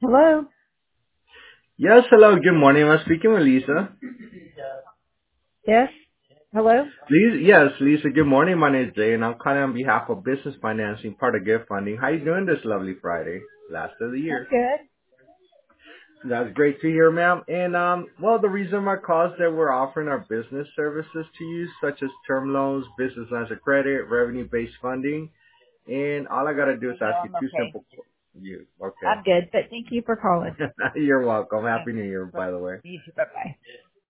Hello? Yes, hello, good morning. I'm speaking with Lisa. Yes? Hello? Lisa, good morning. My name is Jay, and I'm calling on behalf of Business Financing, part of Gift Funding. How you doing this lovely Friday, last of the I'm year? good. That's great to hear, ma'am. And, well, the reason my call is that we're offering our business services to you, such as term loans, business lines of credit, revenue-based funding. And all I got to do is No, ask you I'm two okay. simple questions. Okay. I'm good, but thank you for calling. You're welcome. Uh, Happy New Year, but by the way. you too. Bye-bye.